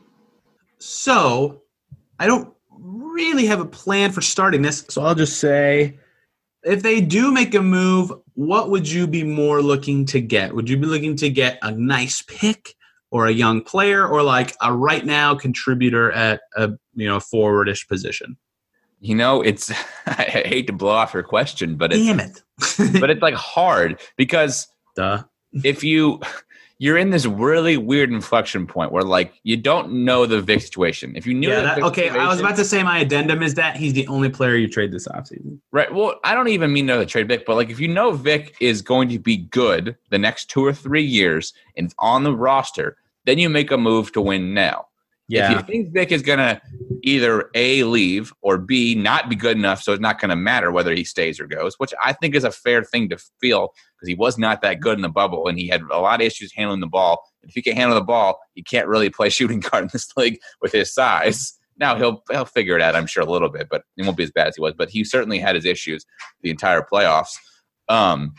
B: So I don't really have a plan for starting this, so I'll just say if they do make a move, what would you be more looking to get? Would you be looking to get a nice pick or a young player or like a right now contributor at a you know forwardish position?
C: You know, it's I hate to blow off your question, but it's
B: Damn it.
C: but it's like hard because
B: Duh.
C: if you you're in this really weird inflection point where like you don't know the Vic situation. If you knew
B: Yeah,
C: the
B: that,
C: Vic
B: okay, I was
C: situation-
B: about to say my addendum is that he's the only player you trade this offseason.
C: Right. Well, I don't even mean to know the trade Vic, but like if you know Vic is going to be good the next two or three years and it's on the roster, then you make a move to win now.
B: Yeah.
C: If you think Vic is going to either A, leave, or B, not be good enough, so it's not going to matter whether he stays or goes, which I think is a fair thing to feel because he was not that good in the bubble and he had a lot of issues handling the ball. And if he can't handle the ball, he can't really play shooting guard in this league with his size. Now he'll he'll figure it out, I'm sure, a little bit, but it won't be as bad as he was. But he certainly had his issues the entire playoffs. Um,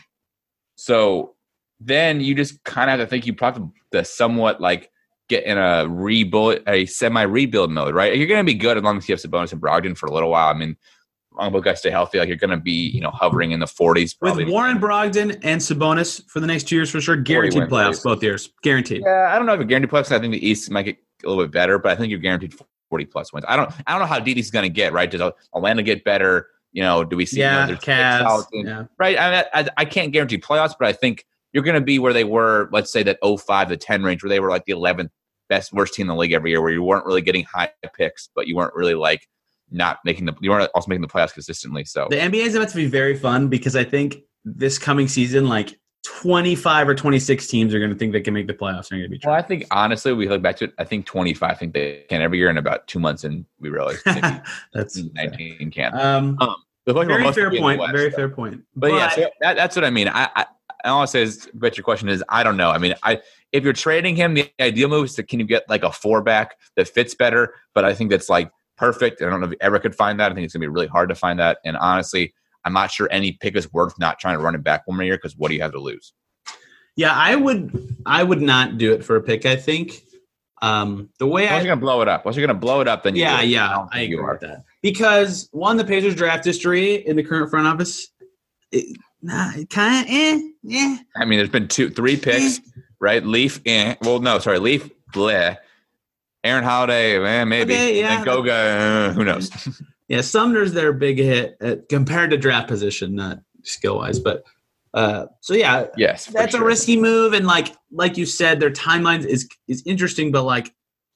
C: so then you just kind of have to think you probably have to somewhat like get in a rebuild, a semi-rebuild mode, right? You're going to be good as long as you have Sabonis and Brogdon for a little while. I mean, as long as both guys stay healthy, like you're going to be, you know, hovering in the forties. Probably.
B: With Warren Brogdon and Sabonis for the next two years for sure, guaranteed
C: wins,
B: playoffs
C: please.
B: both years, guaranteed.
C: Yeah, I don't know if a guaranteed playoffs. I think the East might get a little bit better, but I think you're guaranteed forty plus wins. I don't, I don't know how deep he's going to get. Right? Does Atlanta get better? You know, do we see?
B: Yeah,
C: you know, there's six
B: Cavs.
C: solid teams.
B: Yeah.
C: Right. I, mean, I, I can't guarantee playoffs, but I think you're going to be where they were. Let's say that oh five to ten range, where they were like the eleventh best, worst team in the league every year, where you weren't really getting high picks, but you weren't really like not making the, you weren't also making the playoffs consistently. So
B: The N B A is about to be very fun because I think this coming season, like twenty-five or twenty-six teams are going to think they can make the playoffs. And are going to be.
C: Well, I think honestly, we look back to it. I think twenty-five. I think they can every year in about two months, and we realize maybe
B: That's
C: nineteen can.
B: um,
C: Um, the question
B: very
C: about
B: fair
C: most
B: point.
C: West,
B: Very
C: though.
B: fair point.
C: But, yeah, so that, that's what I mean. I, I, all I say is, but your question is, I don't know. I mean, I if you're trading him, the ideal move is to can you get like a four back that fits better? But I think that's like perfect. I don't know if you ever could find that. I think it's gonna be really hard to find that. And honestly, I'm not sure any pick is worth not trying to run it back one more year because what do you have to lose?
B: Yeah, I would. I would not do it for a pick. I think um, the way
C: Once
B: I
C: you're gonna blow it up, once you're gonna blow it up, then you
B: yeah
C: do it.
B: yeah
C: don't
B: I
C: think
B: agree
C: you are.
B: with that because one, the Pacers draft history in the current front office, it, nah, kind of eh yeah.
C: I mean, there's been two, three picks, right? Leaf, eh. Well, no, sorry, Leaf, bleh. Aaron Holiday, eh, maybe.
B: Okay, yeah.
C: And Goga, uh, who knows?
B: Yeah, Sumner's their big hit at, compared to draft position, not skill wise, but uh, so yeah,
C: Yes, for
B: that's
C: sure.
B: a risky move, and like like you said, their timeline is is interesting, but like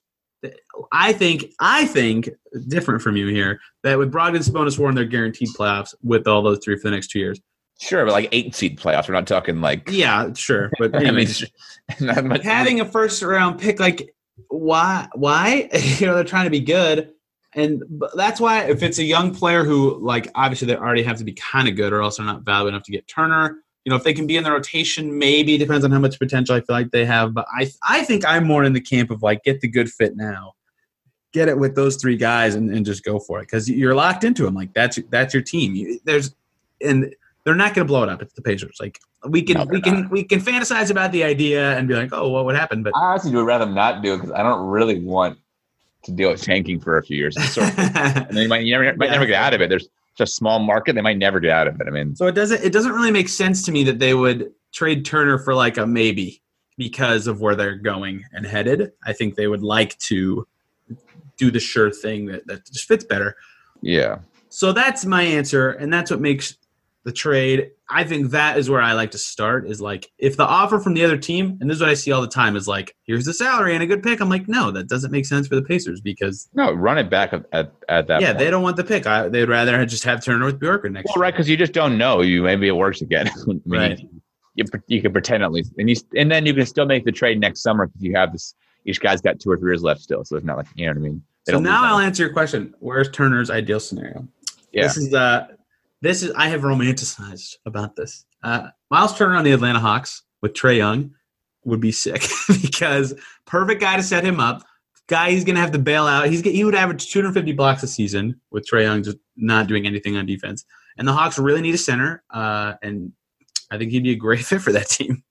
B: I think I think different from you here that with Brogdon, Sabonis, Warren, they're guaranteed playoffs with all those three for the next two years.
C: Sure, but like eight seed playoffs. We're not talking like.
B: Yeah, sure, but
C: I mean,
B: anyways,
C: not much,
B: having a first round pick, like why why you know they're trying to be good. And but that's why if it's a young player who, like, obviously they already have to be kind of good or else they're not valuable enough to get Turner. You know, if they can be in the rotation, maybe depends on how much potential I feel like they have. But I I think I'm more in the camp of, like, get the good fit now. Get it with those three guys and, and just go for it because you're locked into them. Like, that's that's your team. You, there's and they're not going to blow it up. It's the Pacers. Like, we can
C: No,
B: we
C: they're
B: can
C: not.
B: we can fantasize about the idea and be like, oh, what would happen? But
C: I honestly would rather not do it because I don't really want to deal with tanking for a few years. It's sort of- and then you might, you never, might
B: Yeah.
C: never get out of it. There's just a small market. They might never get out of it. I mean,
B: So it doesn't it doesn't really make sense to me that they would trade Turner for like a maybe because of where they're going and headed. I think they would like to do the sure thing that, that just fits better.
C: yeah.
B: So that's my answer, and that's what makes the trade, I think that is where I like to start is like if the offer from the other team, and this is what I see all the time, is like, here's the salary and a good pick. I'm like, no, that doesn't make sense for the Pacers because
C: no, run it back at, at, at that
B: yeah,
C: point.
B: they don't want the pick. I, they'd rather just have Turner with Bjorkgren next
C: well,
B: year.
C: right, because you just don't know. You maybe it works again. I mean,
B: right.
C: You, you, you can pretend at least, and you and then you can still make the trade next summer because you have this. Each guy's got two or three years left still, so it's not like you know what I mean. They
B: So now I'll answer your question. Where's Turner's ideal scenario?
C: Yeah.
B: This is uh this is I have romanticized about this. Uh, Miles Turner on the Atlanta Hawks with Trae Young would be sick because perfect guy to set him up. Guy he's gonna have to bail out. He's he would average two hundred fifty blocks a season with Trae Young just not doing anything on defense. And the Hawks really need a center, uh, and I think he'd be a great fit for that team.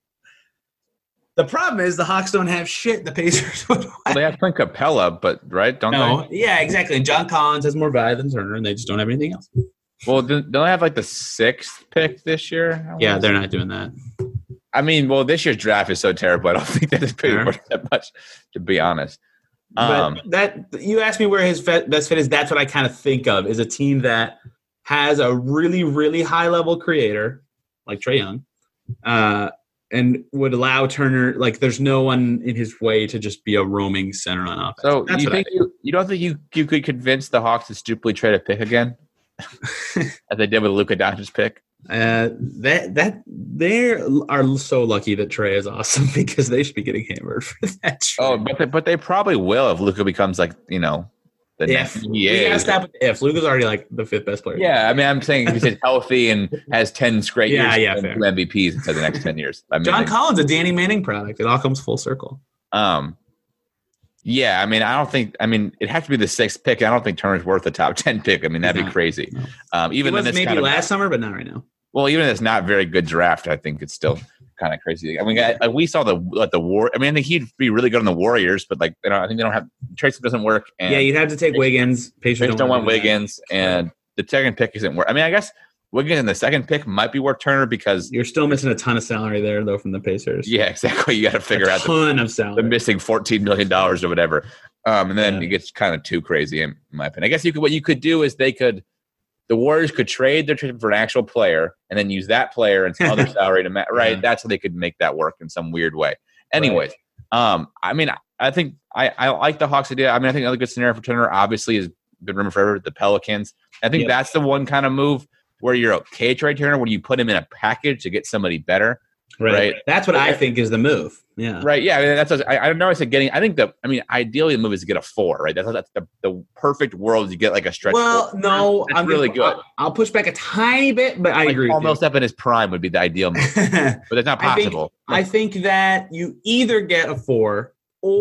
B: The problem is the Hawks don't have shit the Pacers would want.
C: Well, they have Clint Capella, but right, don't
B: No,
C: they?
B: yeah, exactly. And John Collins has more value than Turner, and they just don't have anything else.
C: Well, don't they have like the sixth pick this year?
B: Yeah, they're not doing that.
C: I mean, well, this year's draft is so terrible. I don't think that it's paid
B: Fair.
C: for that much, to be honest. Um,
B: But that you asked me where his fit, best fit is. That's what I kind of think of is a team that has a really, really high level creator like Trae Young, uh, and would allow Turner. Like, there's no one in his way to just be a roaming center on offense.
C: so
B: That's
C: you
B: what I
C: think you, you don't think you you could convince the Hawks to stupidly trade a pick again, as they did with Luka Doncic's pick?
B: Uh, that that they are so lucky that Trae is awesome because they should be getting hammered for that. Trade.
C: Oh, but they, but they probably will if Luka becomes like you know the
B: if
C: next
B: we
C: N B A.
B: gotta stop with the if Luka's already like the fifth best player.
C: Yeah, I mean, I'm saying if he's healthy and has ten straight
B: Yeah,
C: years
B: yeah,
C: and
B: fair.
C: two M V Ps inside the next ten years. I mean,
B: John
C: like,
B: Collins, a Danny Manning product. It all comes full circle.
C: um, yeah, I mean, I don't think. I mean, it has to be the sixth pick. I don't think Turner's worth the top ten pick. I mean, that'd
B: He's
C: be
B: not.
C: crazy.
B: No.
C: Um,
B: He
C: even in
B: was
C: this
B: maybe
C: kind of
B: last summer, but not right now.
C: well, even in this not very good draft, I think it's still kind of crazy. I mean, I, I- we saw the like the war. I mean, I think he'd be really good on the Warriors, but like, you know, I think they don't have Tracy doesn't work. And
B: Yeah, you'd have to take Wiggins. Pacers
C: Pacers don't want
B: wanna do that.
C: Wiggins, and the second pick isn't worth. I mean, I guess Wiggins in the second pick might be worth Turner because
B: You're still missing a ton of salary there, though, from the Pacers.
C: yeah, exactly. You got to figure
B: a
C: out the,
B: ton of
C: the
B: salary.
C: missing fourteen million dollars or whatever. Um, and then
B: Yeah.
C: it gets kind of too crazy in my opinion. I guess you could what you could do is they could the Warriors could trade their trade for an actual player and then use that player and some other salary to match. Right,
B: Yeah.
C: that's how they could make that work in some weird way. Anyways, um, I mean, I, I think I, I like the Hawks idea. I mean, I think another good scenario for Turner obviously has been rumored forever. The Pelicans. I think
B: Yep.
C: that's the one kind of move where you're okay trade Turner when you put him in a package to get somebody better.
B: Right.
C: Right.
B: That's what I think is the move. Yeah.
C: Right. Yeah. I mean, that's. I, I know. I said getting. I think the. I mean, ideally, the move is to get a four. Right. That's that's the, the perfect world. You get like a stretch.
B: Well,
C: four.
B: no,
C: That's
B: I'm
C: really
B: gonna-
C: good.
B: I'll, I'll push back a tiny bit, but I
C: Like
B: agree.
C: almost up in his prime would be the ideal move,
B: with you.
C: but that's not
B: I think-
C: possible.
B: I think that you either get a four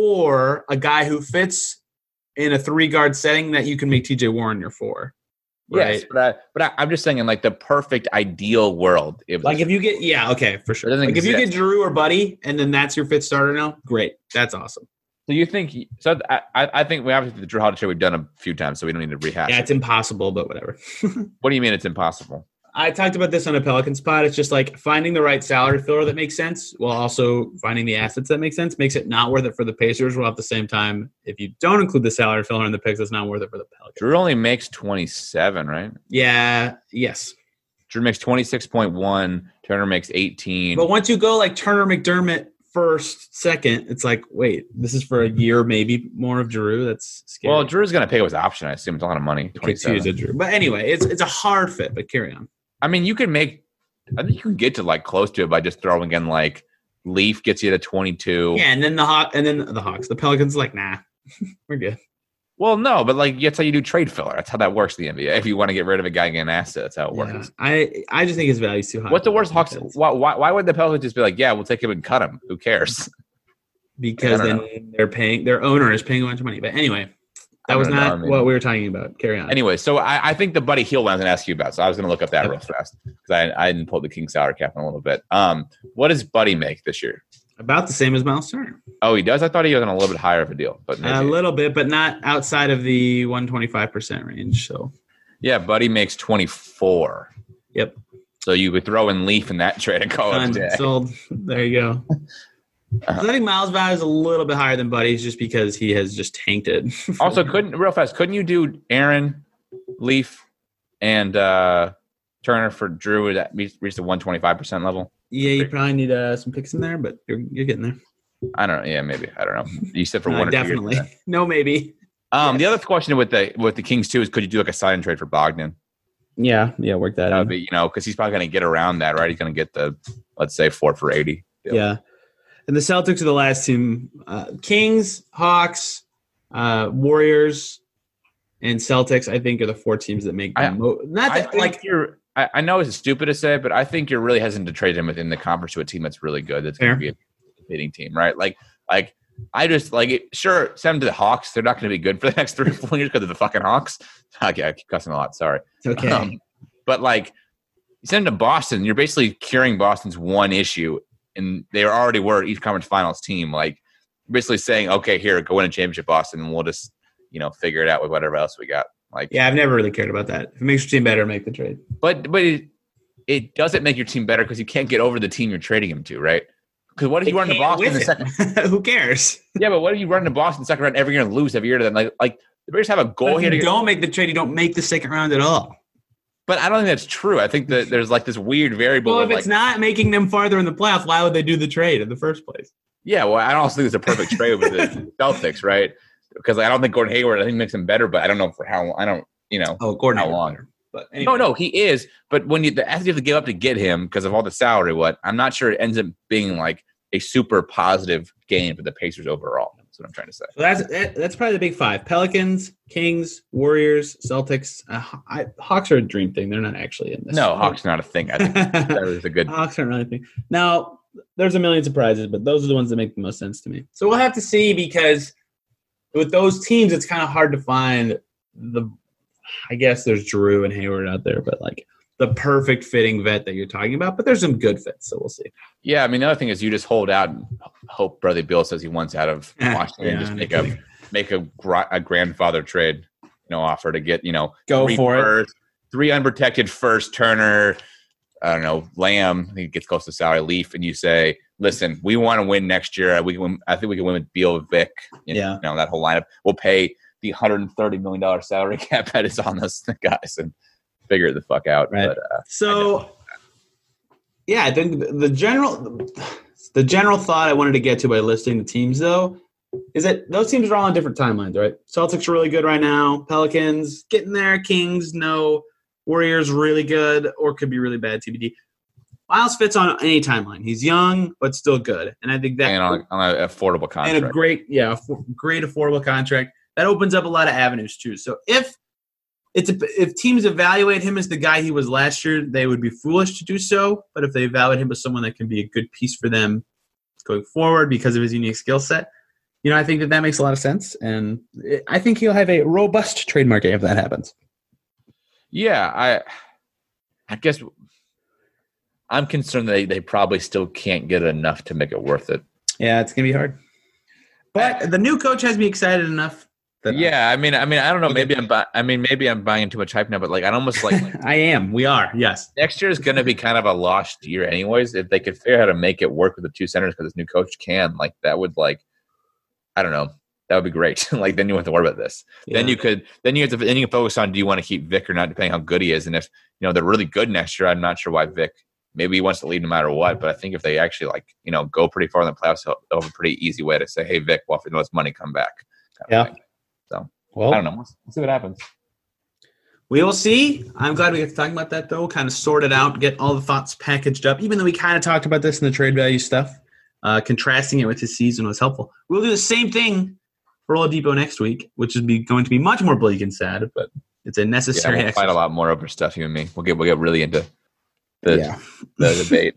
B: or a guy who fits in a three guard setting that you can make T J Warren your four.
C: yes,
B: Right.
C: but I, but I, I'm just saying in like the perfect ideal world. It was,
B: Like if you get yeah, okay, for sure.
C: It doesn't
B: Like if you
C: exist.
B: get Drew or Buddy and then that's your fifth starter now, great. That's awesome.
C: so you think so? I, I I think we obviously the Drew Holiday trade we've done a few times, so we don't need to rehash.
B: Yeah,
C: it.
B: it's impossible, but whatever.
C: What do you mean it's impossible?
B: I talked about this on a Pelican spot. It's just like finding the right salary filler that makes sense while also finding the assets that make sense makes it not worth it for the Pacers. While at the same time, if you don't include the salary filler in the picks, it's not worth it for the Pelicans.
C: Drew only makes twenty-seven, right?
B: Yeah, yes.
C: Drew makes twenty-six point one. Turner makes eighteen.
B: But once you go like Turner McDermott first, second, it's like, wait, this is for a year, maybe more of Drew. That's scary.
C: Well, Drew's going to pay with option. I assume it's a lot of money.
B: Could use a Drew. But anyway, it's it's a hard fit, but carry on.
C: I mean, you can make. I think you can get to like close to it by just throwing in like Leaf gets you to twenty-two.
B: Yeah, and then the Hawk and then the Hawks. The Pelicans like, nah, we're good.
C: Well, no, but like that's how you do trade filler. That's how that works in the N B A. If you want to get rid of a guy and get an asset, that's how it
B: Yeah,
C: works.
B: I I just think his value's too high.
C: What's the worst Hawks? Why, why why would the Pelicans just be like, yeah, we'll take him and cut him? Who cares?
B: Because
C: I
B: then
C: don't
B: they're paying their owner is paying a bunch of money. But anyway, that
C: I
B: was
C: don't know,
B: not
C: I mean-
B: what we were talking about. Carry on.
C: Anyway, so I, I think the Buddy Hield one I was going to ask you about. So I was going to look up that real fast because I, I didn't pull the King salary cap in a little bit. Um, what does Buddy make this year?
B: About the same as Miles Turner.
C: Oh, he does. I thought he was on a little bit higher of a deal, but maybe.
B: A little bit, but not outside of the one hundred twenty-five percent range. So,
C: yeah, Buddy makes twenty-four.
B: yep.
C: So you could throw in Leaf in that trade and call it a
B: Done.
C: day.
B: Sold. There you go.
C: Uh-huh.
B: I think Miles' value is a little bit higher than Buddy's just because he has just tanked it.
C: Also, couldn't real fast, couldn't you do Aaron, Leaf, and uh, Turner for Drew that reached the one twenty-five percent level.
B: Yeah, you probably need uh, some picks in there, but you're you're getting there.
C: I don't know. Yeah, maybe. I don't know. You said for
B: no,
C: one or
B: definitely.
C: two years.
B: No, maybe.
C: Um,
B: yes.
C: The other question with the with the Kings too is could you do like a sign and trade for Bogdan?
B: Yeah, yeah, work that, that out.
C: Would be, you know, because he's probably going to get around that, right? He's going to get the let's say four for eighty.
B: Deal. Yeah, and the Celtics are the last team. Uh, Kings, Hawks, uh, Warriors, and Celtics. I think are the four teams that make.
C: I,
B: the mo- not
C: I
B: that,
C: think
B: like
C: you're. I, I know it's stupid to say, but I think you're really hesitant to trade him within the conference to a team that's really good. That's going to be a competing team, right? Like, like. I just like it. Sure, send them to the Hawks. They're not going to be good for the next three or four years because of the fucking Hawks. Okay, I keep cussing a lot. Sorry.
B: It's okay.
C: Um, but like, you send them to Boston. You're basically curing Boston's one issue, and they already were East Conference Finals team. Like, basically saying, okay, here, go win a championship, Boston, and we'll just you know figure it out with whatever else we got. Like,
B: yeah, I've never really cared about that. If it makes your team better, make the trade.
C: But but it, it doesn't make your team better because you can't get over the team you're trading him to, right? Because what if you run to Boston in the second?
B: Who cares?
C: Yeah, but what if you run to Boston in the second round every year and lose every year to them? Like, like the Bears have a goal
B: but
C: here.
B: If you
C: to
B: don't make the trade, you don't make the second round at all.
C: But I don't think that's true. I think that there's like this weird variable.
B: Well, if
C: like,
B: it's not making them farther in the playoffs, why would they do the trade in the first place?
C: Yeah, well, I don't think it's a perfect trade with the Celtics, right? Because like, I don't think Gordon Hayward. I think makes him better, but I don't know for how. I don't, you know.
B: Oh, Gordon
C: how long?
B: Better. But anyway.
C: No, no, he is. But when you the you have to give up to get him because of all the salary, what I'm not sure it ends up being like a super positive gain for the Pacers overall. That's what I'm trying to say.
B: So that's that's probably the big five: Pelicans, Kings, Warriors, Celtics. Uh, I, Hawks are a dream thing. They're not actually in this.
C: No, Hawks are not a thing. I think that was a good.
B: Hawks aren't really a thing. Now, there's a million surprises, but those are the ones that make the most sense to me. So we'll have to see because with those teams, it's kind of hard to find the. I guess there's Drew and Hayward out there, but like. The perfect fitting vet that you're talking about, but there's some good fits, so we'll see.
C: Yeah, I mean, the other thing is you just hold out and hope Bradley Beal says he wants out of Washington
B: yeah,
C: and just make a make a, a grandfather trade, you know, offer to get, you know,
B: go for
C: first,
B: it.
C: Three unprotected first, Turner, I don't know, Lamb, he gets close to salary, Leaf, and you say, listen, we want to win next year. We can win, I think we can win with Beal, Vic, you know,
B: yeah.
C: you know, that whole lineup. We'll pay the one hundred thirty million dollars salary cap that is on those guys and figure it the fuck out.
B: Right.
C: But, uh,
B: so, yeah, I think the general the general thought I wanted to get to by listing the teams, though, is that those teams are all on different timelines, right? Celtics are really good right now. Pelicans getting there. Kings, no. Warriors really good or could be really bad, T B D. Miles fits on any timeline. He's young, but still good. And I think that –
C: And on, on an affordable contract.
B: And a great, yeah, great affordable contract. That opens up a lot of avenues, too. So if – It's a, if teams evaluate him as the guy he was last year, they would be foolish to do so. But if they evaluate him as someone that can be a good piece for them going forward because of his unique skill set, you know, I think that that makes a lot of sense. And I think he'll have a robust trade market if that happens.
C: Yeah, I I guess I'm concerned that they, they probably still can't get enough to make it worth it.
B: Yeah, it's going to be hard. But the new coach has me excited enough.
C: Yeah, I mean, I mean, I don't know. Maybe I'm, bu- I mean, maybe I'm buying too much hype now. But like, I almost like, like
B: I am. We are. Yes.
C: Next year is going to be kind of a lost year, anyways. If they could figure out how to make it work with the two centers, because this new coach can, like, that would like, I don't know, that would be great. Like, then you wouldn't have to worry about this. Yeah. Then you could, then you have to, then you can focus on do you want to keep Vic or not, depending how good he is. And if you know they're really good next year, I'm not sure why Vic. Maybe he wants to lead no matter what. But I think if they actually like, you know, go pretty far in the playoffs, they'll have a pretty easy way to say, hey, Vic, well, for this money, come back.
B: Yeah.
C: So.
B: Well,
C: I don't know. We'll see what happens.
B: We will see. I'm glad we got to talk about that, though. Kind of sort it out, get all the thoughts packaged up. Even though we kind of talked about this in the trade value stuff, uh, contrasting it with his season was helpful. We'll do the same thing for Oladipo next week, which is be, going to be much more bleak and sad, but it's a necessary.
C: Yeah, we'll fight a lot more over stuff, you and me. We'll get we'll get really into the
B: yeah.
C: the debate.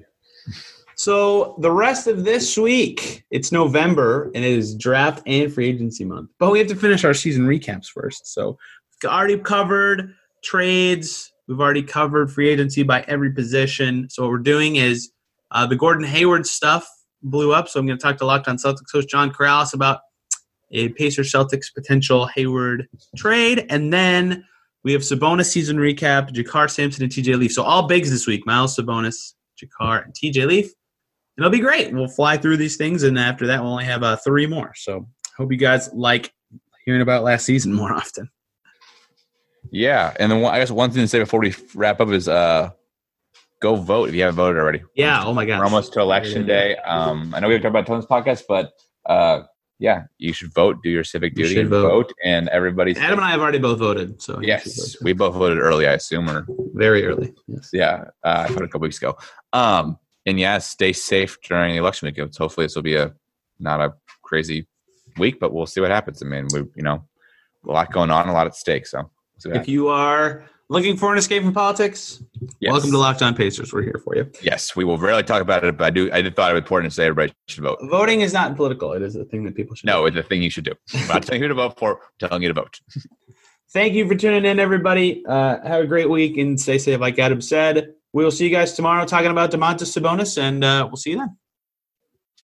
B: So the rest of this week, it's November, and it is draft and free agency month. But we have to finish our season recaps first. So we've already covered trades. We've already covered free agency by every position. So what we're doing is uh, the Gordon Hayward stuff blew up. So I'm going to talk to Locked On Celtics host John Corrales about a Pacers-Celtics potential Hayward trade. And then we have Sabonis season recap, Jakar Sampson, and T J Leaf. So all bigs this week, Miles Sabonis, Jakar, and T J Leaf. And it'll be great. We'll fly through these things, and after that, we'll only have uh, three more. So hope you guys like hearing about last season more often.
C: Yeah, and then one, I guess one thing to say before we wrap up is uh, go vote if you haven't voted already.
B: Yeah. Oh my God.
C: We're almost to election day. Um, I know we've talked about tons of podcasts, but uh, yeah, you should vote. Do your civic duty and vote. vote. And everybody's
B: Adam and I have already both voted. So
C: yes, we both voted early, I assume, or
B: very early. Yes.
C: Yeah, uh, I voted a couple weeks ago. Um, and yeah, stay safe during the election week. Hopefully, this will be a not a crazy week, but we'll see what happens. I mean, we you know a lot going on, a lot at stake. So we'll
B: if you are looking for an escape from politics, yes. welcome to Locked On Pacers. We're here for you.
C: Yes, we will rarely talk about it, but I do. I did thought it was important to say everybody should vote.
B: Voting is not political. It is a thing that people should.
C: No,
B: do.
C: it's a thing you should do. I'm not telling you who to vote for. I'm telling you to vote.
B: Thank you for tuning in, everybody. Uh, have a great week and stay safe, like Adam said. We will see you guys tomorrow talking about Domantas Sabonis, and uh, we'll see you then.